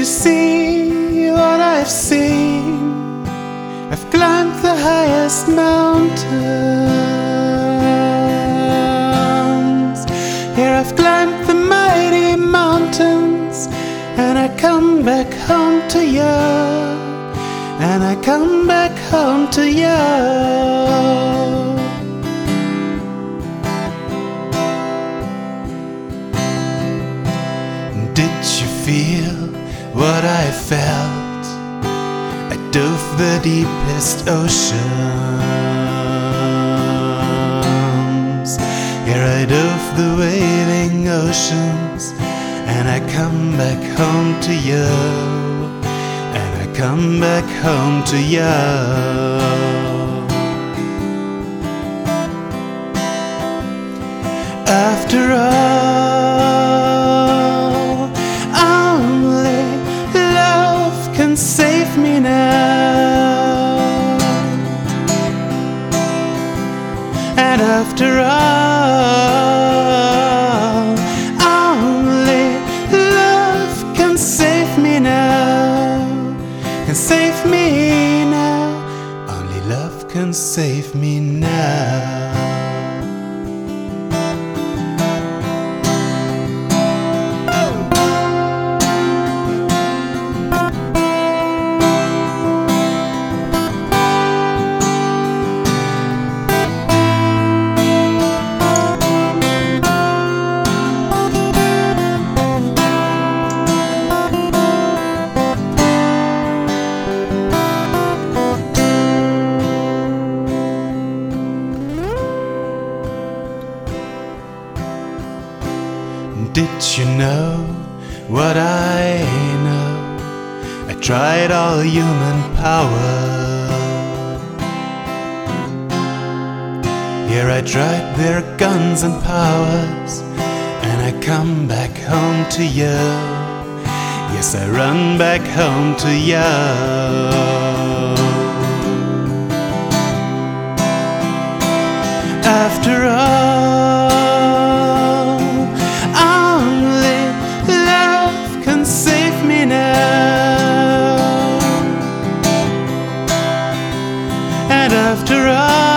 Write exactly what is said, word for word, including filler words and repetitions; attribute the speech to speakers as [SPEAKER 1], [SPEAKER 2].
[SPEAKER 1] see what I've seen? I've climbed the highest mountains. Here I've climbed the mighty mountains, and I come back home to you, and I come back home to you. Did you feel what I felt? I dove the deepest oceans. Here I dove the waving oceans, and I come back home to you, and I come back home to you. After all, only love can save me now. And after all, only love can save me now. Can save me now. Only love can save me now. Did you know what I know? I tried all human power. Here I tried their guns and powers, and I come back home to you. Yes, I run back home to you. After all, and after all,